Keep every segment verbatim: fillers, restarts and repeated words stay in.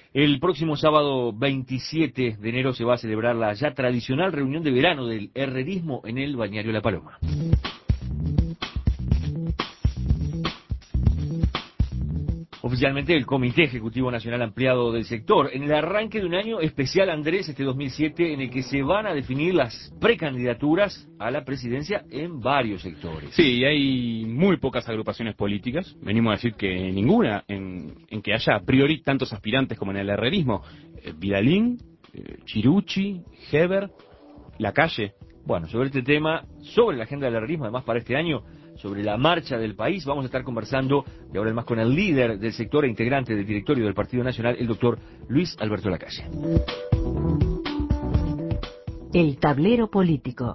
El próximo sábado veintisiete de enero se va a celebrar la ya tradicional reunión de verano del herrerismo en el balneario La Paloma. Oficialmente el Comité Ejecutivo Nacional Ampliado del Sector, en el arranque de un año especial, Andrés, este dos mil siete, en el que se van a definir las precandidaturas a la presidencia en varios sectores. Sí, hay muy pocas agrupaciones políticas, venimos a decir que ninguna, en, en que haya a priori tantos aspirantes como en el herrerismo. Eh, Vidalín, eh, Chirucci, Heber, La Calle. Bueno, sobre este tema, sobre la agenda del herrerismo, además para este año, sobre la marcha del país, vamos a estar conversando de ahora en más con el líder del sector e integrante del directorio del Partido Nacional, el doctor Luis Alberto Lacalle. El tablero político.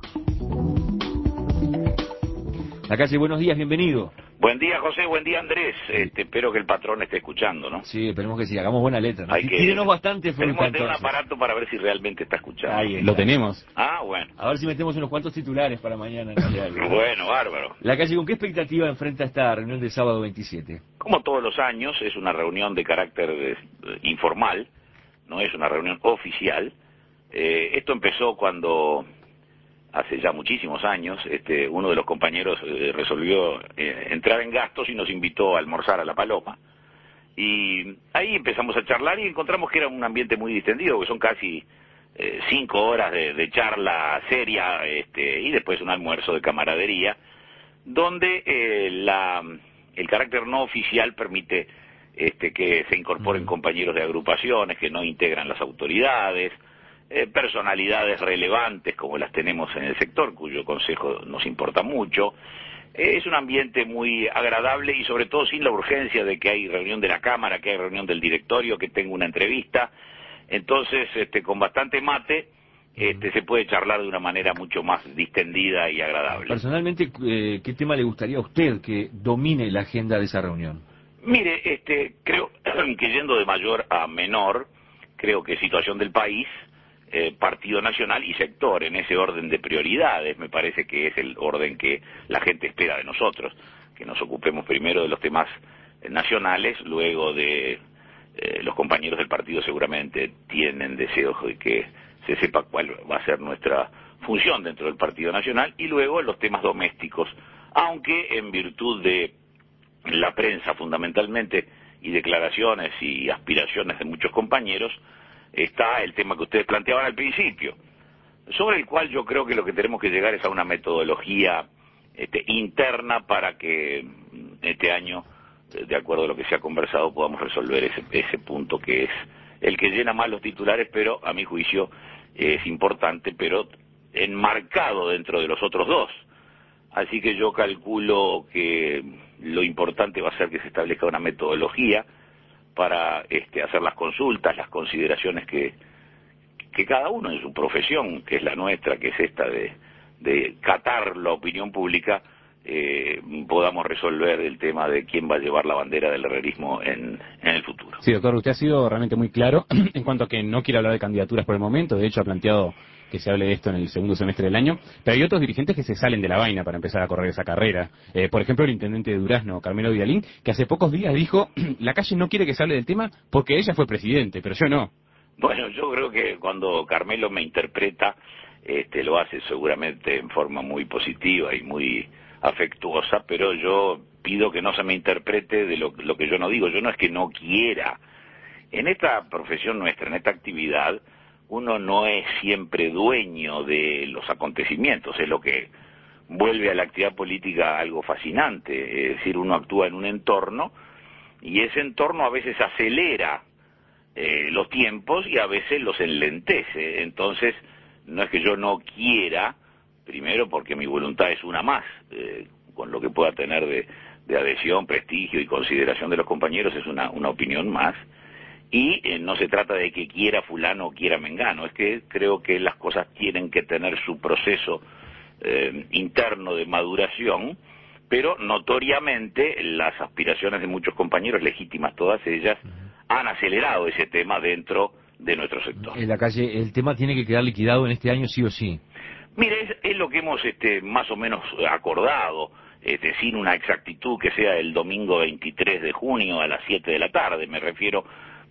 Lacalle, buenos días, bienvenido. Buen día, José, buen día, Andrés. Este, espero que el patrón esté escuchando, ¿no? Sí, esperemos que sí, hagamos buena letra, ¿no? Hay que, Tírenos bastante fruta, tenemos que tener un entonces. aparato para ver si realmente está escuchando. Ahí está. Lo tenemos. Ah, bueno. A ver si metemos unos cuantos titulares para mañana en el diario, ¿no? Bueno, bárbaro. Lacalle, ¿con qué expectativa enfrenta esta reunión del sábado veintisiete? Como todos los años, es una reunión de carácter eh, informal, no es una reunión oficial. Eh, esto empezó cuando, hace ya muchísimos años, este, uno de los compañeros eh, resolvió eh, entrar en gastos y nos invitó a almorzar a La Paloma. Y ahí empezamos a charlar y encontramos que era un ambiente muy distendido, que son casi eh, cinco horas de, de charla seria, este, y después un almuerzo de camaradería, donde eh, la, el carácter no oficial permite este, que se incorporen compañeros de agrupaciones que no integran las autoridades, eh, personalidades relevantes como las tenemos en el sector, cuyo consejo nos importa mucho. Eh, es un ambiente muy agradable y sobre todo sin la urgencia de que hay reunión de la Cámara, que hay reunión del directorio, que tengo una entrevista. Entonces, este, con bastante mate, este, se puede charlar de una manera mucho más distendida y agradable. Personalmente, eh, ¿qué tema le gustaría a usted que domine la agenda de esa reunión? Mire, este, creo que yendo de mayor a menor, creo que situación del país, eh, Partido Nacional y sector, en ese orden de prioridades, me parece que es el orden que la gente espera de nosotros, que nos ocupemos primero de los temas eh, nacionales, luego de eh, los compañeros del partido seguramente tienen deseos de que se sepa cuál va a ser nuestra función dentro del Partido Nacional, y luego los temas domésticos, aunque en virtud de la prensa fundamentalmente y declaraciones y aspiraciones de muchos compañeros, está el tema que ustedes planteaban al principio, sobre el cual yo creo que lo que tenemos que llegar es a una metodología este, interna para que este año, de acuerdo a lo que se ha conversado, podamos resolver ese, ese punto que es el que llena más los titulares, pero a mi juicio es importante, pero enmarcado dentro de los otros dos. Así que yo calculo que lo importante va a ser que se establezca una metodología para este, hacer las consultas, las consideraciones que, que cada uno en su profesión, que es la nuestra, que es esta de, de catar la opinión pública, eh, podamos resolver el tema de quién va a llevar la bandera del herrerismo en, en el futuro. Sí, doctor, usted ha sido realmente muy claro en cuanto a que no quiere hablar de candidaturas por el momento. De hecho, ha planteado que se hable de esto en el segundo semestre del año, pero hay otros dirigentes que se salen de la vaina para empezar a correr esa carrera. Eh, por ejemplo, el intendente de Durazno, Carmelo Vidalín, que hace pocos días dijo, Lacalle no quiere que se hable del tema porque ella fue presidente, pero yo no. Bueno, yo creo que cuando Carmelo me interpreta, este, lo hace seguramente en forma muy positiva y muy afectuosa, pero yo pido que no se me interprete de lo, lo que yo no digo. Yo no es que no quiera. En esta profesión nuestra, en esta actividad, uno no es siempre dueño de los acontecimientos, es lo que vuelve a la actividad política algo fascinante, es decir, uno actúa en un entorno y ese entorno a veces acelera eh, los tiempos y a veces los enlentece. Entonces, no es que yo no quiera, primero porque mi voluntad es una más, eh, con lo que pueda tener de, de adhesión, prestigio y consideración de los compañeros es una, una opinión más. Y eh, no se trata de que quiera fulano o quiera mengano, es que creo que las cosas tienen que tener su proceso eh, interno de maduración, pero notoriamente las aspiraciones de muchos compañeros, legítimas todas ellas, han acelerado ese tema dentro de nuestro sector. En Lacalle, el tema tiene que quedar liquidado en este año sí o sí. Mire, es, es lo que hemos este, más o menos acordado, este, sin una exactitud que sea el domingo veintitrés de junio a las siete de la tarde, me refiero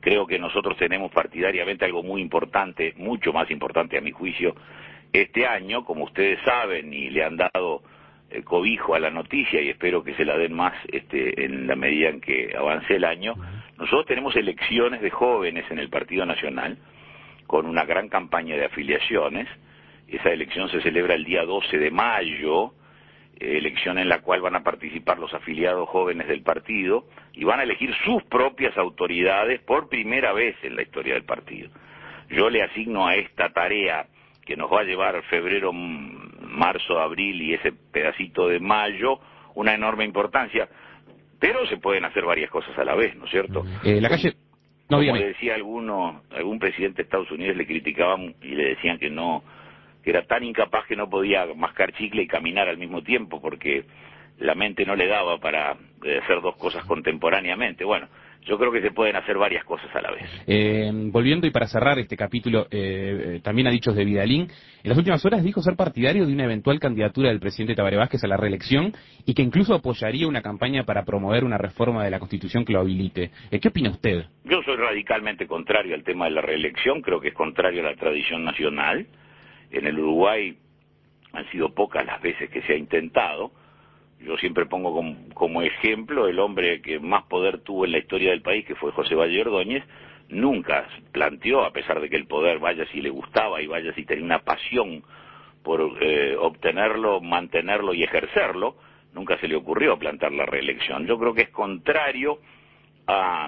creo que nosotros tenemos partidariamente algo muy importante, mucho más importante a mi juicio, este año, como ustedes saben, y le han dado eh, cobijo a la noticia, y espero que se la den más este, en la medida en que avance el año, nosotros tenemos elecciones de jóvenes en el Partido Nacional, con una gran campaña de afiliaciones. Esa elección se celebra el día doce de mayo, eh, elección en la cual van a participar los afiliados jóvenes del partido, y van a elegir sus propias autoridades por primera vez en la historia del partido. Yo le asigno a esta tarea, que nos va a llevar febrero, marzo, abril y ese pedacito de mayo, una enorme importancia, pero se pueden hacer varias cosas a la vez, ¿no es cierto? Eh, la calle... No, Como dígame. decía alguno, algún presidente de Estados Unidos le criticaban y le decían que no, que era tan incapaz que no podía mascar chicle y caminar al mismo tiempo, porque la mente no le daba para hacer dos cosas contemporáneamente. Bueno, yo creo que se pueden hacer varias cosas a la vez. Eh, volviendo y para cerrar este capítulo, eh, también a dichos de Vidalín, en las últimas horas dijo ser partidario de una eventual candidatura del presidente Tabaré Vázquez a la reelección y que incluso apoyaría una campaña para promover una reforma de la Constitución que lo habilite. Eh, ¿Qué opina usted? Yo soy radicalmente contrario al tema de la reelección, creo que es contrario a la tradición nacional. En el Uruguay han sido pocas las veces que se ha intentado. Yo siempre pongo como, como ejemplo el hombre que más poder tuvo en la historia del país, que fue José Valle Ordóñez. Nunca planteó, a pesar de que el poder vaya si le gustaba y vaya si tenía una pasión por eh, obtenerlo, mantenerlo y ejercerlo, nunca se le ocurrió plantear la reelección. Yo creo que es contrario a,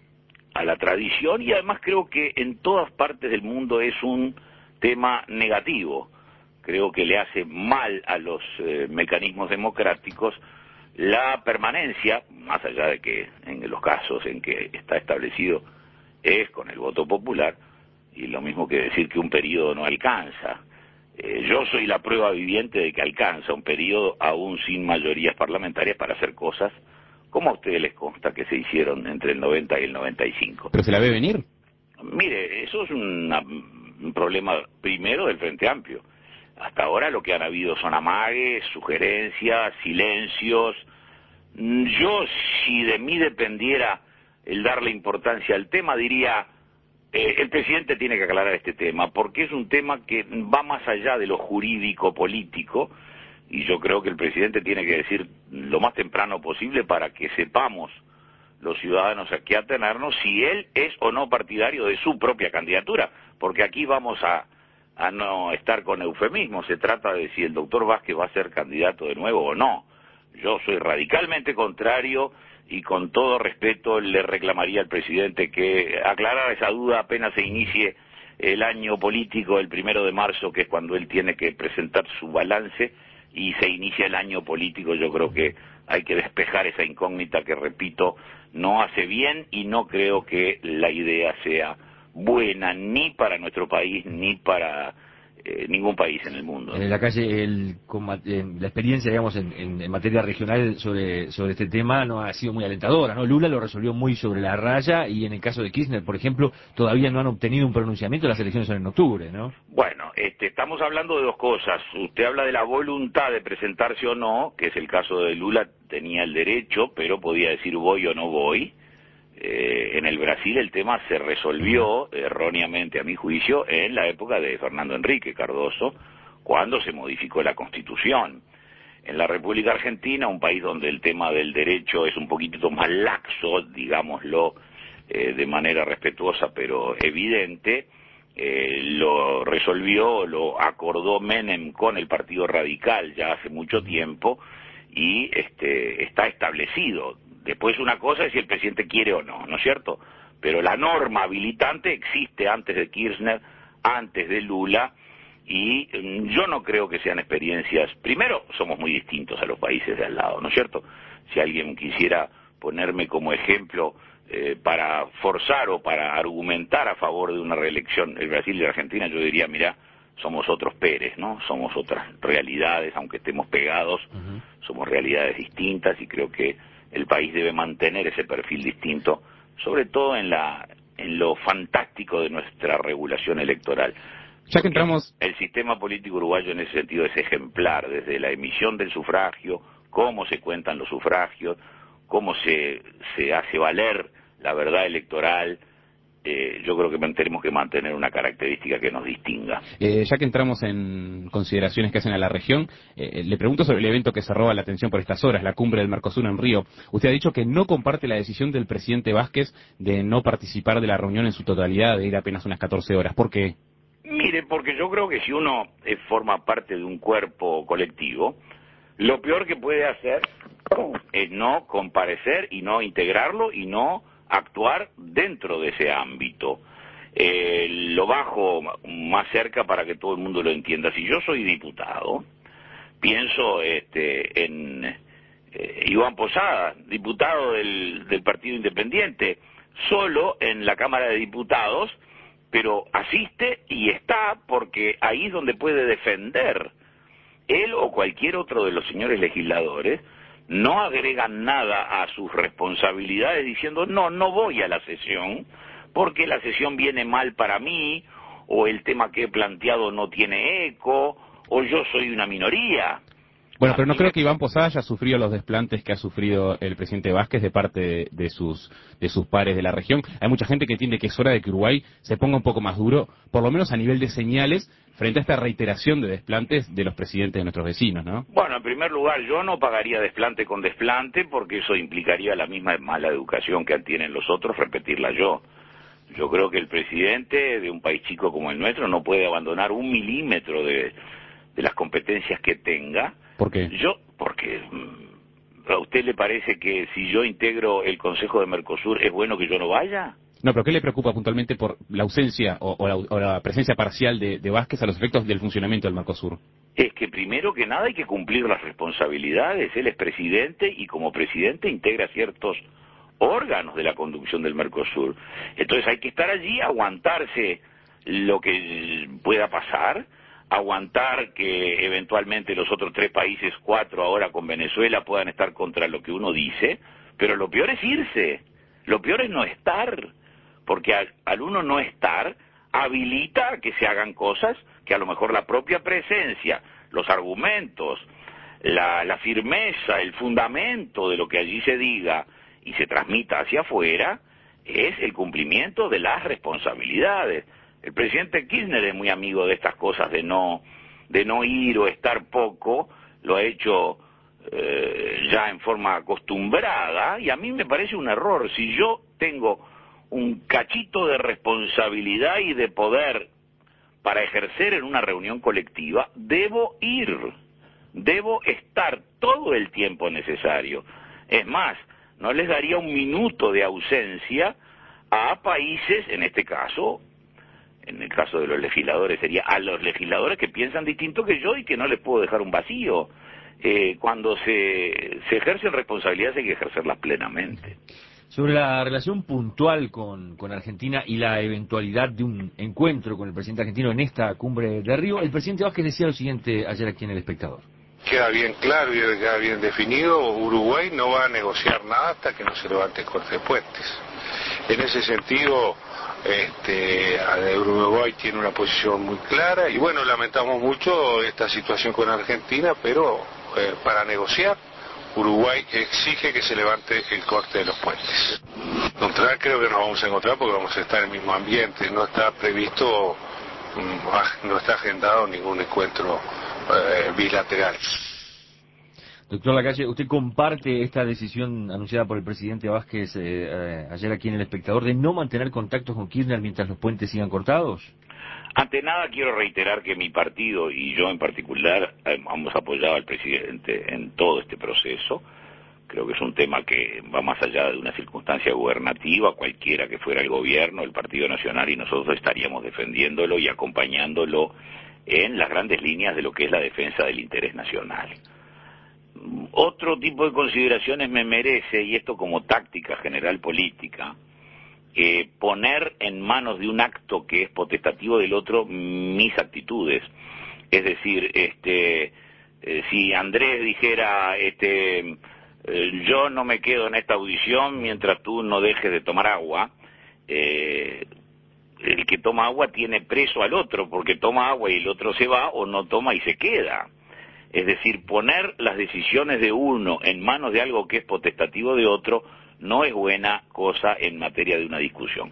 a la tradición, y además creo que en todas partes del mundo es un tema negativo. Creo que le hace mal a los eh, mecanismos democráticos la permanencia, más allá de que en los casos en que está establecido es con el voto popular, y lo mismo que decir que un periodo no alcanza. Eh, yo soy la prueba viviente de que alcanza un periodo aún sin mayorías parlamentarias para hacer cosas como a ustedes les consta que se hicieron entre el noventa y el noventa y cinco. ¿Pero se la ve venir? Mire, eso es una, un problema primero del Frente Amplio. Hasta ahora lo que han habido son amagues, sugerencias, silencios. Yo, si de mí dependiera el darle importancia al tema, diría, eh, el presidente tiene que aclarar este tema, porque es un tema que va más allá de lo jurídico-político, y yo creo que el presidente tiene que decir lo más temprano posible para que sepamos los ciudadanos a qué atenernos si él es o no partidario de su propia candidatura, porque aquí vamos a a no estar con eufemismo. Se trata de si el doctor Vázquez va a ser candidato de nuevo o no. Yo soy radicalmente contrario y con todo respeto le reclamaría al presidente que aclarara esa duda apenas se inicie el año político, el primero de marzo, que es cuando él tiene que presentar su balance, y se inicia el año político. Yo creo que hay que despejar esa incógnita que, repito, no hace bien, y no creo que la idea sea buena ni para nuestro país ni para eh, ningún país en el mundo. En la calle, el, la experiencia, digamos, en, en, en materia regional sobre sobre este tema no ha sido muy alentadora, ¿no? Lula lo resolvió muy sobre la raya, y en el caso de Kirchner, por ejemplo, todavía no han obtenido un pronunciamiento. Las elecciones son en octubre, ¿no? Bueno, este, estamos hablando de dos cosas. Usted habla de la voluntad de presentarse o no, que es el caso de Lula, tenía el derecho, pero podía decir voy o no voy. Eh, en el Brasil el tema se resolvió erróneamente, a mi juicio, en la época de Fernando Enrique Cardoso, cuando se modificó la Constitución. En la República Argentina, un país donde el tema del derecho es un poquitito más laxo, digámoslo eh, de manera respetuosa pero evidente, eh, lo resolvió, lo acordó Menem con el Partido Radical ya hace mucho tiempo, y este, está establecido. Después una cosa es si el presidente quiere o no, ¿no es cierto? Pero la norma habilitante existe antes de Kirchner, antes de Lula, y yo no creo que sean experiencias. Primero, somos muy distintos a los países de al lado, ¿no es cierto? Si alguien quisiera ponerme como ejemplo eh, para forzar o para argumentar a favor de una reelección el Brasil y la Argentina, yo diría, mira, somos otros Pérez, ¿no? Somos otras realidades, aunque estemos pegados, uh-huh. Somos realidades distintas, y creo que el país debe mantener ese perfil distinto, sobre todo en la en lo fantástico de nuestra regulación electoral. Ya que entramos... El sistema político uruguayo en ese sentido es ejemplar, desde la emisión del sufragio, cómo se cuentan los sufragios, cómo se, se hace valer la verdad electoral, eh, yo creo que tenemos que mantener una característica que nos distinga. Eh, ya que entramos en consideraciones que hacen a la región, eh, le pregunto sobre el evento que se roba la atención por estas horas, la cumbre del Mercosur en Río. Usted ha dicho que no comparte la decisión del presidente Vázquez de no participar de la reunión en su totalidad, de ir apenas unas catorce horas. ¿Por qué? Mire, porque yo creo que si uno eh, forma parte de un cuerpo colectivo, lo peor que puede hacer es no comparecer y no integrarlo y no actuar dentro de ese ámbito. Eh, lo bajo más cerca para que todo el mundo lo entienda. Si yo soy diputado, pienso este, en eh, Iván Posada, diputado del, del Partido Independiente, solo en la Cámara de Diputados, pero asiste y está porque ahí es donde puede defender. Él o cualquier otro de los señores legisladores no agregan nada a sus responsabilidades diciendo no, no voy a la sesión porque la sesión viene mal para mí, o el tema que he planteado no tiene eco, o yo soy una minoría. Bueno, pero no creo que Iván Posada haya sufrido los desplantes que ha sufrido el presidente Vázquez de parte de, de sus de sus pares de la región. Hay mucha gente que entiende que es hora de que Uruguay se ponga un poco más duro, por lo menos a nivel de señales, frente a esta reiteración de desplantes de los presidentes de nuestros vecinos, ¿no? Bueno, en primer lugar, yo no pagaría desplante con desplante, porque eso implicaría la misma mala educación que tienen los otros, repetirla yo. Yo creo que el presidente de un país chico como el nuestro no puede abandonar un milímetro de, de las competencias que tenga. ¿Por qué? Yo, porque ¿a usted le parece que si yo integro el Consejo de Mercosur es bueno que yo no vaya? No, pero ¿qué le preocupa puntualmente por la ausencia o, o, la, o la presencia parcial de, de Vázquez a los efectos del funcionamiento del Mercosur? Es que primero que nada hay que cumplir las responsabilidades. Él es presidente y como presidente integra ciertos órganos de la conducción del Mercosur. Entonces hay que estar allí, aguantarse lo que pueda pasar, aguantar que eventualmente los otros tres países, cuatro ahora con Venezuela, puedan estar contra lo que uno dice, pero lo peor es irse, lo peor es no estar, porque al, al uno no estar habilita a que se hagan cosas que a lo mejor la propia presencia, los argumentos, la, la firmeza, el fundamento de lo que allí se diga y se transmita hacia afuera, es el cumplimiento de las responsabilidades. El presidente Kirchner es muy amigo de estas cosas de no de no ir o estar poco, lo ha hecho eh, ya en forma acostumbrada, y a mí me parece un error. Si yo tengo un cachito de responsabilidad y de poder para ejercer en una reunión colectiva, debo ir, debo estar todo el tiempo necesario. Es más, no les daría un minuto de ausencia a países, en este caso, en el caso de los legisladores, sería a los legisladores que piensan distinto que yo y que no les puedo dejar un vacío. Eh, cuando se, se ejercen responsabilidades hay que ejercerlas plenamente. Sobre la relación puntual con, con Argentina y la eventualidad de un encuentro con el presidente argentino en esta cumbre de Río, el presidente Vázquez decía lo siguiente ayer aquí en El Espectador. Queda bien claro y queda bien definido, Uruguay no va a negociar nada hasta que no se levante el corte de puentes. En ese sentido, este, Uruguay tiene una posición muy clara y bueno, lamentamos mucho esta situación con Argentina, pero eh, para negociar, Uruguay exige que se levante el corte de los puentes. Encontrar, creo que nos vamos a encontrar porque vamos a estar en el mismo ambiente, no está previsto, no está agendado ningún encuentro Eh, bilateral. Doctor Lacalle, ¿usted comparte esta decisión anunciada por el presidente Vázquez eh, eh, ayer aquí en El Espectador de no mantener contactos con Kirchner mientras los puentes sigan cortados? Ante nada quiero reiterar que mi partido y yo en particular hemos apoyado al presidente en todo este proceso. Creo que es un tema que va más allá de una circunstancia gubernativa, cualquiera que fuera el gobierno, el Partido Nacional, y nosotros estaríamos defendiéndolo y acompañándolo en las grandes líneas de lo que es la defensa del interés nacional. Otro tipo de consideraciones me merece, y esto como táctica general política, eh, poner en manos de un acto que es potestativo del otro mis actitudes. Es decir, este, eh, si Andrés dijera, este, eh, yo no me quedo en esta audición mientras tú no dejes de tomar agua, eh, el que toma agua tiene preso al otro, porque toma agua y el otro se va, o no toma y se queda. Es decir, poner las decisiones de uno en manos de algo que es potestativo de otro no es buena cosa en materia de una discusión.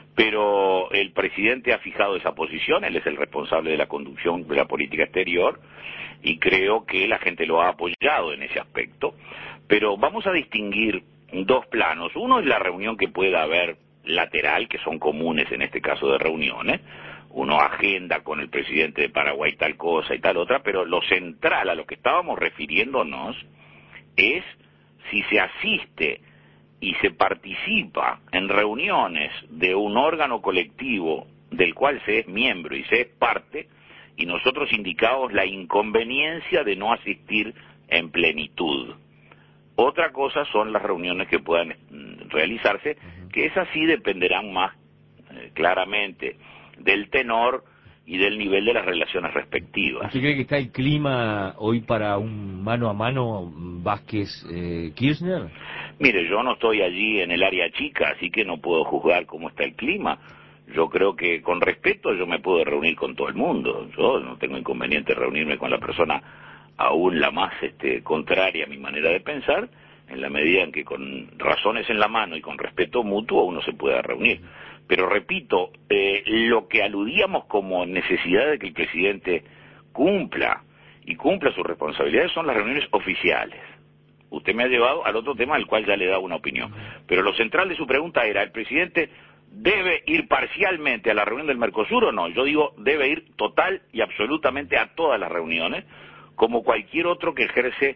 pero el presidente ha fijado esa posición, él es el responsable de la conducción de la política exterior, y creo que la gente lo ha apoyado en ese aspecto. Pero vamos a distinguir dos planos. Uno es la reunión que pueda haber lateral, que son comunes en este caso de reuniones. Uno agenda con el presidente de Paraguay tal cosa y tal otra, pero lo central a lo que estábamos refiriéndonos es si se asiste y se participa en reuniones de un órgano colectivo del cual se es miembro y se es parte, y nosotros indicamos la inconveniencia de no asistir en plenitud. Otra cosa son las reuniones que puedan realizarse, que esas sí dependerán más eh, claramente del tenor y del nivel de las relaciones respectivas. ¿Usted cree que está el clima hoy para un mano a mano Vázquez-Kirchner? Eh, Mire, yo no estoy allí en el área chica, así que no puedo juzgar cómo está el clima. Yo creo que con respeto yo me puedo reunir con todo el mundo. Yo no tengo inconveniente reunirme con la persona aún la más este, contraria a mi manera de pensar, en la medida en que con razones en la mano y con respeto mutuo uno se pueda reunir. Pero repito, eh, lo que aludíamos como necesidad de que el presidente cumpla y cumpla sus responsabilidades son las reuniones oficiales. Usted me ha llevado al otro tema al cual ya le he dado una opinión. Pero lo central de su pregunta era, ¿el presidente debe ir parcialmente a la reunión del Mercosur o no? Yo digo, debe ir total y absolutamente a todas las reuniones, como cualquier otro que ejerce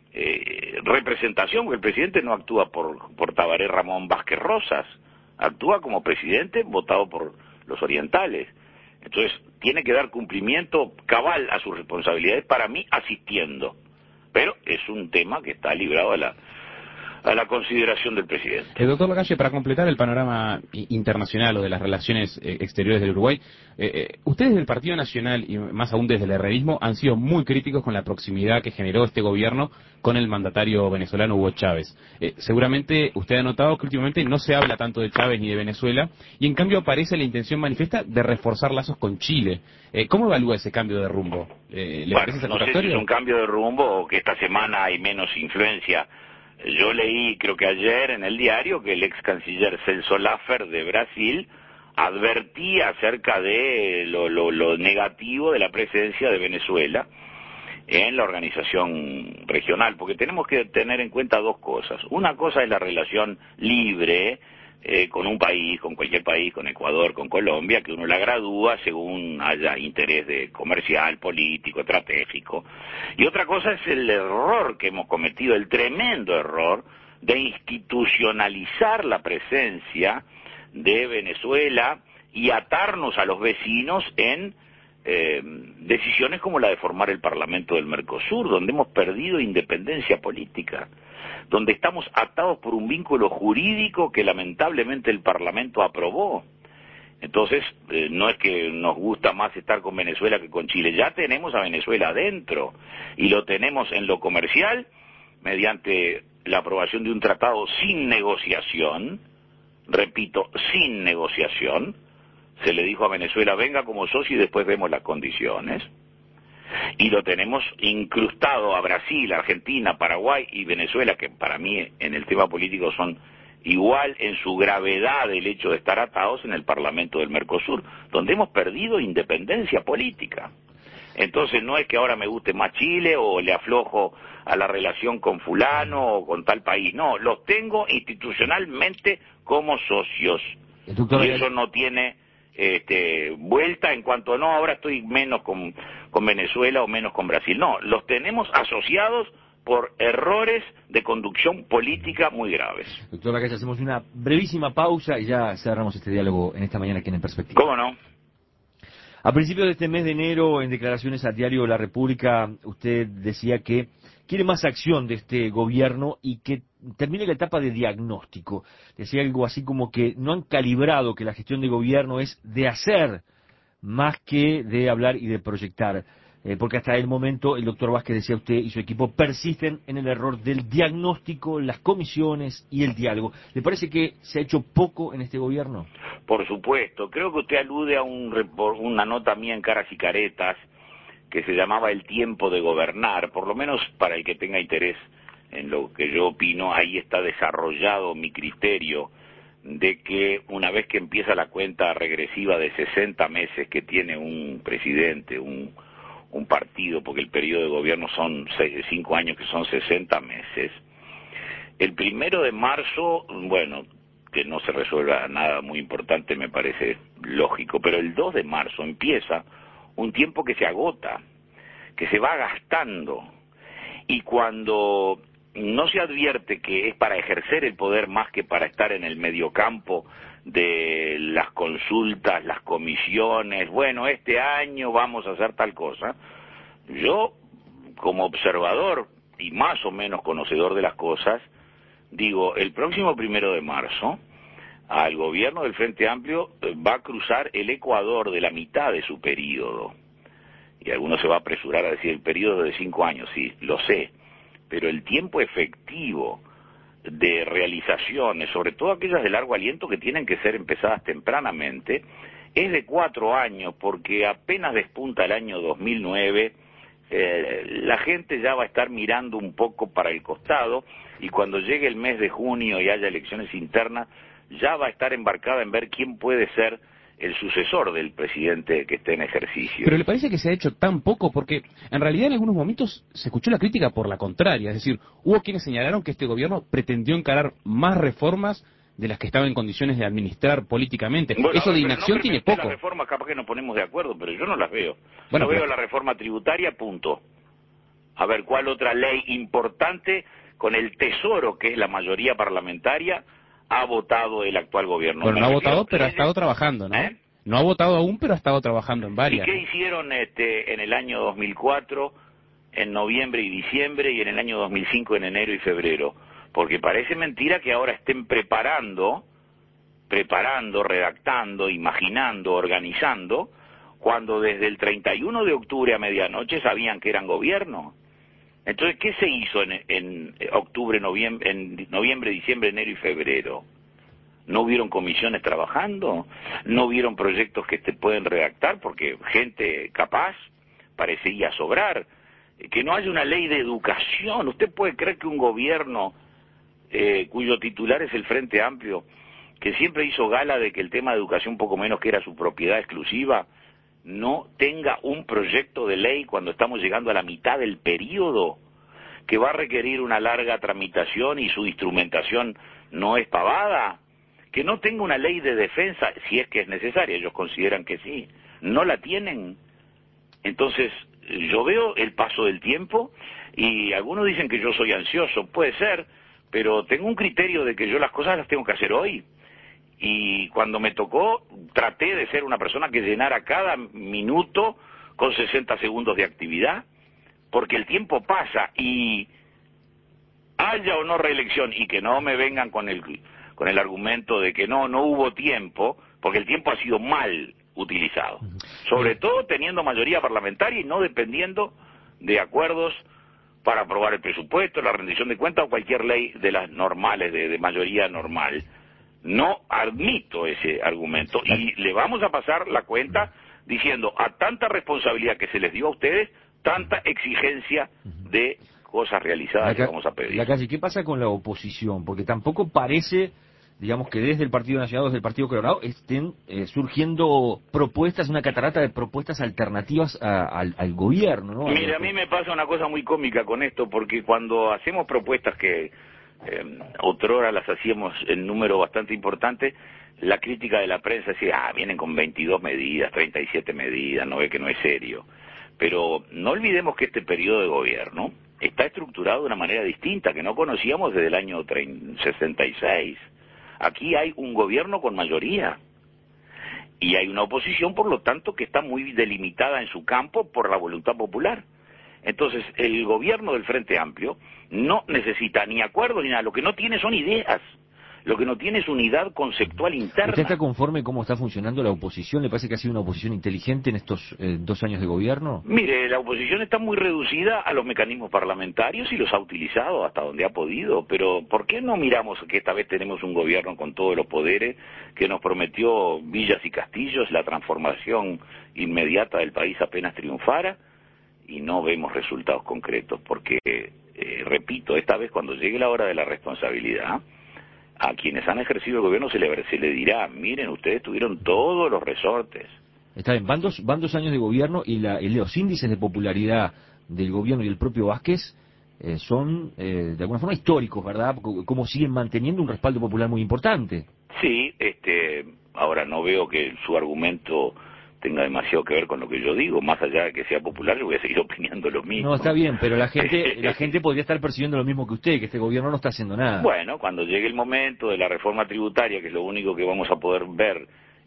eh, representación, porque el presidente no actúa por, por Tabaré Ramón Vázquez Rosas, actúa como presidente votado por los orientales. Entonces, tiene que dar cumplimiento cabal a sus responsabilidades, para mí, asistiendo. Pero es un tema que está librado a la, a la consideración del presidente. Eh, doctor Lacalle, para completar el panorama internacional o de las relaciones eh, exteriores del Uruguay, eh, eh, ustedes del Partido Nacional y más aún desde el herrerismo han sido muy críticos con la proximidad que generó este gobierno con el mandatario venezolano Hugo Chávez. Eh, seguramente usted ha notado que últimamente no se habla tanto de Chávez ni de Venezuela y en cambio aparece la intención manifiesta de reforzar lazos con Chile. Eh, ¿Cómo evalúa ese cambio de rumbo? Eh, ¿Le bueno, parece no sé si es un cambio de rumbo o que esta semana hay menos influencia. Yo leí, creo que ayer en el diario, que el ex canciller Celso Laffer de Brasil advertía acerca de lo, lo, lo negativo de la presencia de Venezuela en la organización regional, porque tenemos que tener en cuenta dos cosas. Una cosa es la relación libre eh, con un país, con cualquier país, con Ecuador, con Colombia, que uno la gradúa según haya interés de comercial, político, estratégico. Y otra cosa es el error que hemos cometido, el tremendo error de institucionalizar la presencia de Venezuela y atarnos a los vecinos en eh, decisiones como la de formar el Parlamento del Mercosur, donde hemos perdido independencia política, donde estamos atados por un vínculo jurídico que lamentablemente el Parlamento aprobó. Entonces, eh, no es que nos gusta más estar con Venezuela que con Chile, ya tenemos a Venezuela adentro, y lo tenemos en lo comercial, mediante la aprobación de un tratado sin negociación, repito, sin negociación. Se le dijo a Venezuela, venga como socio y después vemos las condiciones. Y lo tenemos incrustado a Brasil, Argentina, Paraguay y Venezuela, que para mí en el tema político son igual en su gravedad el hecho de estar atados en el Parlamento del Mercosur, donde hemos perdido independencia política. Entonces no es que ahora me guste más Chile o le aflojo a la relación con fulano o con tal país, no, los tengo institucionalmente como socios. Y eso no tiene este, vuelta en cuanto no, ahora estoy menos con, con Venezuela o menos con Brasil. No, los tenemos asociados por errores de conducción política muy graves. Doctor Lacalle, hacemos una brevísima pausa y ya cerramos este diálogo en esta mañana aquí en En Perspectiva. ¿Cómo no? A principios de este mes de enero, en declaraciones al diario La República, usted decía que quiere más acción de este gobierno y que termine la etapa de diagnóstico. Decía algo así como que no han calibrado que la gestión de gobierno es de hacer más que de hablar y de proyectar. Eh, porque hasta el momento el doctor Vázquez, decía usted, y su equipo persisten en el error del diagnóstico, las comisiones y el diálogo. ¿Le parece que se ha hecho poco en este gobierno? Por supuesto. Creo que usted alude a un, una nota mía en Caras y Caretas que se llamaba El tiempo de gobernar. Por lo menos para el que tenga interés en lo que yo opino, ahí está desarrollado mi criterio de que una vez que empieza la cuenta regresiva de sesenta meses que tiene un presidente, un, un partido, porque el periodo de gobierno son seis, cinco años que son sesenta meses, el primero de marzo, bueno, que no se resuelva nada muy importante me parece lógico, pero el dos de marzo empieza un tiempo que se agota, que se va gastando, y cuando no se advierte que es para ejercer el poder más que para estar en el mediocampo de las consultas, las comisiones, bueno, este año vamos a hacer tal cosa, yo como observador y más o menos conocedor de las cosas, digo, el próximo primero de marzo al gobierno del Frente Amplio va a cruzar el ecuador de la mitad de su periodo. Y alguno se va a apresurar a decir el periodo de cinco años, sí, lo sé, pero el tiempo efectivo de realizaciones, sobre todo aquellas de largo aliento que tienen que ser empezadas tempranamente, es de cuatro años, porque apenas despunta el año dos mil nueve, eh, la gente ya va a estar mirando un poco para el costado, y cuando llegue el mes de junio y haya elecciones internas, ya va a estar embarcada en ver quién puede ser el sucesor del presidente que esté en ejercicio. Pero ¿le parece que se ha hecho tan poco? Porque en realidad en algunos momentos se escuchó la crítica por la contraria, es decir, hubo quienes señalaron que este gobierno pretendió encarar más reformas de las que estaba en condiciones de administrar políticamente. Bueno, Eso de no inacción tiene poco. Las reformas capaz que nos ponemos de acuerdo, pero yo no las veo. Bueno, no pero... veo la reforma tributaria, punto. A ver, ¿cuál otra ley importante con el tesoro, que es la mayoría parlamentaria, ha votado el actual gobierno? Bueno, no ha votado, pero ha leyes... estado trabajando, ¿no? ¿Eh? No ha votado aún, pero ha estado trabajando en varias. ¿Y qué hicieron este, en el año dos mil cuatro, en noviembre y diciembre, y en el año dos mil cinco, en enero y febrero? Porque parece mentira que ahora estén preparando, preparando, redactando, imaginando, organizando, cuando desde el treinta y uno de octubre a medianoche sabían que eran gobierno. Entonces, ¿qué se hizo en, en octubre, noviembre, en noviembre, diciembre, enero y febrero? ¿No hubieron comisiones trabajando? ¿No hubieron proyectos que te pueden redactar? Porque gente capaz parecía sobrar. Que no haya una ley de educación. ¿Usted puede creer que un gobierno eh, cuyo titular es el Frente Amplio, que siempre hizo gala de que el tema de educación poco menos que era su propiedad exclusiva, no tenga un proyecto de ley cuando estamos llegando a la mitad del periodo, que va a requerir una larga tramitación y su instrumentación no es pavada? Que no tenga una ley de defensa, si es que es necesaria, ellos consideran que sí, no la tienen. Entonces, yo veo el paso del tiempo, y algunos dicen que yo soy ansioso, puede ser, pero tengo un criterio de que yo las cosas las tengo que hacer hoy. Y cuando me tocó, traté de ser una persona que llenara cada minuto con sesenta segundos de actividad, porque el tiempo pasa, y haya o no reelección, y que no me vengan con el... con el argumento de que no, no hubo tiempo, porque el tiempo ha sido mal utilizado. Sobre todo teniendo mayoría parlamentaria y no dependiendo de acuerdos para aprobar el presupuesto, la rendición de cuentas o cualquier ley de las normales, de, de mayoría normal. No admito ese argumento, y le vamos a pasar la cuenta diciendo, a tanta responsabilidad que se les dio a ustedes, tanta exigencia de cosas realizadas que vamos a pedir. La calle, ¿qué pasa con la oposición? Porque tampoco parece, digamos, que desde el Partido Nacional, desde el Partido Colorado, estén eh, surgiendo propuestas, una catarata de propuestas alternativas a, al, al gobierno, ¿no? Mire, a mí me pasa una cosa muy cómica con esto, porque cuando hacemos propuestas que eh, otrora las hacíamos en número bastante importante, la crítica de la prensa decía, ah, vienen con veintidós medidas, treinta y siete medidas, no ve que no es serio. Pero no olvidemos que este periodo de gobierno está estructurado de una manera distinta, que no conocíamos desde el año sesenta y seis. Aquí hay un gobierno con mayoría, y hay una oposición, por lo tanto, que está muy delimitada en su campo por la voluntad popular. Entonces, el gobierno del Frente Amplio no necesita ni acuerdos ni nada, lo que no tiene son ideas, lo que no tiene es unidad conceptual interna. ¿Usted está conforme cómo está funcionando la oposición? ¿Le parece que ha sido una oposición inteligente en estos eh, dos años de gobierno? Mire, la oposición está muy reducida a los mecanismos parlamentarios y los ha utilizado hasta donde ha podido, pero ¿por qué no miramos que esta vez tenemos un gobierno con todos los poderes que nos prometió villas y castillos, la transformación inmediata del país apenas triunfara, y no vemos resultados concretos? Porque, eh, repito, esta vez cuando llegue la hora de la responsabilidad, a quienes han ejercido el gobierno se le, se le dirá, miren, ustedes tuvieron todos los resortes. Está bien, van dos, van dos años de gobierno y, la, y los índices de popularidad del gobierno y el propio Vázquez eh, son eh, de alguna forma históricos, ¿verdad? Como siguen manteniendo un respaldo popular muy importante. Sí, este, ahora no veo que su argumento tenga demasiado que ver con lo que yo digo, más allá de que sea popular, yo voy a seguir opinando lo mismo. No, está bien, pero la gente la gente podría estar percibiendo lo mismo que usted, que este gobierno no está haciendo nada. Bueno, cuando llegue el momento de la reforma tributaria, que es lo único que vamos a poder ver,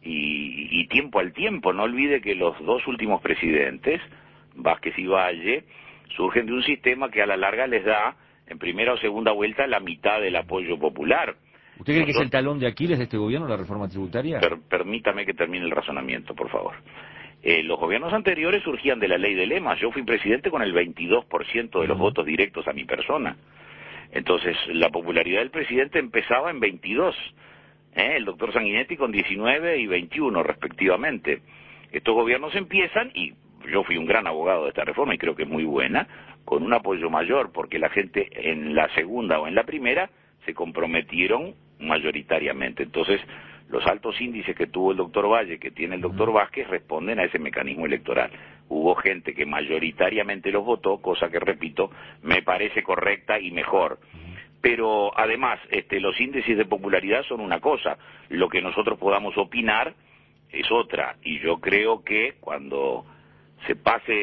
y, y tiempo al tiempo, no olvide que los dos últimos presidentes, Vázquez y Valle, surgen de un sistema que a la larga les da, en primera o segunda vuelta, la mitad del apoyo popular. ¿Usted cree que es el talón de Aquiles de este gobierno, la reforma tributaria? Per, permítame que termine el razonamiento, por favor. Eh, los gobiernos anteriores surgían de la ley de lemas. Yo fui presidente con el veintidós por ciento de los uh-huh. votos directos a mi persona. Entonces, la popularidad del presidente empezaba en veintidós. ¿eh? El doctor Sanguinetti con diecinueve y veintiuno, respectivamente. Estos gobiernos empiezan, y yo fui un gran abogado de esta reforma, y creo que es muy buena, con un apoyo mayor, porque la gente en la segunda o en la primera se comprometieron mayoritariamente. Entonces, los altos índices que tuvo el doctor Valle, que tiene el doctor Vázquez, responden a ese mecanismo electoral. Hubo gente que mayoritariamente los votó, cosa que, repito, me parece correcta y mejor. Pero, además, este, los índices de popularidad son una cosa, lo que nosotros podamos opinar es otra, y yo creo que cuando se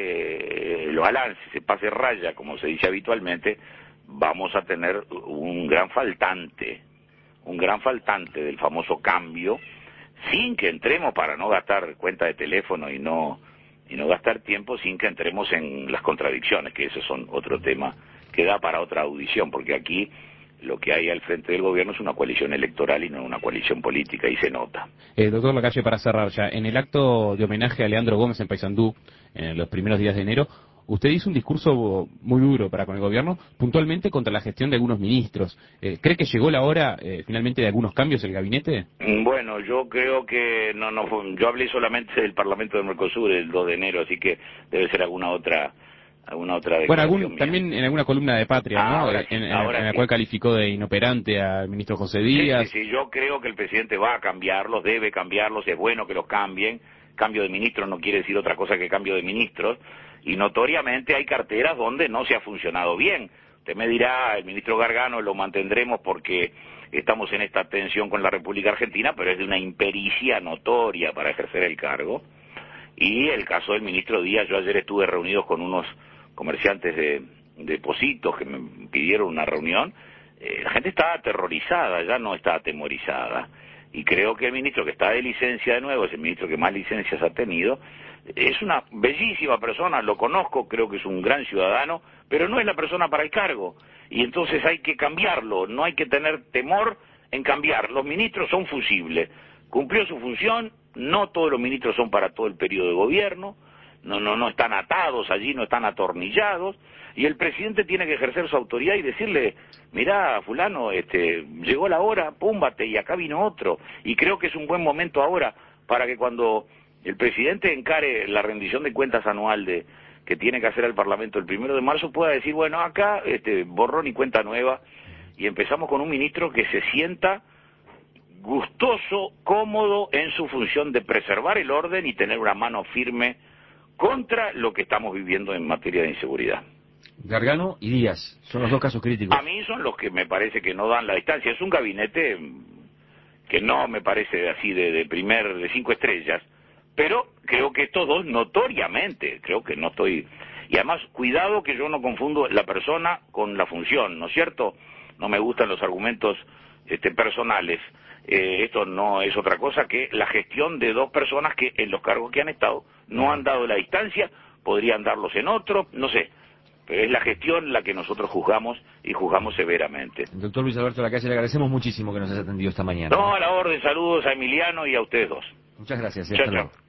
pase el balance, se pase raya, como se dice habitualmente, vamos a tener un gran faltante, un gran faltante del famoso cambio, sin que entremos, para no gastar cuenta de teléfono y no y no gastar tiempo, sin que entremos en las contradicciones, que esos son otro tema que da para otra audición, porque aquí lo que hay al frente del gobierno es una coalición electoral y no una coalición política, y se nota. Eh, doctor Lacalle, para cerrar ya, en el acto de homenaje a Leandro Gómez en Paysandú, en los primeros días de enero, usted hizo un discurso muy duro para con el gobierno, puntualmente contra la gestión de algunos ministros. Eh, ¿Cree que llegó la hora, eh, finalmente, de algunos cambios en el gabinete? Bueno, yo creo que no, no, yo hablé solamente del Parlamento de Mercosur el dos de enero, así que debe ser alguna otra, alguna otra Bueno, algún, también en alguna columna de Patria, ¿no? Ahora, en, en, ahora en la sí. cual calificó de inoperante al ministro José Díaz. Sí, sí, sí, yo creo que el presidente va a cambiarlos, debe cambiarlos, es bueno que los cambien. Cambio de ministros no quiere decir otra cosa que cambio de ministros, y notoriamente hay carteras donde no se ha funcionado bien. Usted me dirá, el ministro Gargano lo mantendremos porque estamos en esta tensión con la República Argentina, pero es de una impericia notoria para ejercer el cargo. Y el caso del ministro Díaz, yo ayer estuve reunido con unos comerciantes de, de Positos que me pidieron una reunión. Eh, la gente está aterrorizada, ya no está atemorizada. Y creo que el ministro que está de licencia de nuevo, es el ministro que más licencias ha tenido, es una bellísima persona, lo conozco, creo que es un gran ciudadano, pero no es la persona para el cargo. Y entonces hay que cambiarlo, no hay que tener temor en cambiar. Los ministros son fusibles, cumplió su función, no todos los ministros son para todo el periodo de gobierno, no, no, no están atados allí, no están atornillados, y el presidente tiene que ejercer su autoridad y decirle, mirá, fulano, este, llegó la hora, púmbate, y acá vino otro. Y creo que es un buen momento ahora para que cuando el presidente encare la rendición de cuentas anual de que tiene que hacer al Parlamento el primero de marzo, pueda decir, bueno, acá este, borrón y cuenta nueva, y empezamos con un ministro que se sienta gustoso, cómodo en su función de preservar el orden y tener una mano firme contra lo que estamos viviendo en materia de inseguridad. Gargano y Díaz son los dos casos críticos. A mí son los que me parece que no dan la distancia. Es un gabinete que no me parece así de, de primer, de cinco estrellas, pero creo que estos dos notoriamente, creo que no estoy... Y además, cuidado que yo no confundo la persona con la función, ¿no es cierto? No me gustan los argumentos este, personales. Eh, esto no es otra cosa que la gestión de dos personas que en los cargos que han estado no han dado la distancia, podrían darlos en otro, no sé. Pero es la gestión la que nosotros juzgamos y juzgamos severamente. Doctor Luis Alberto Lacalle, le agradecemos muchísimo que nos haya atendido esta mañana. No, a la orden, saludos a Emiliano y a ustedes dos. Muchas gracias. Chao, chao.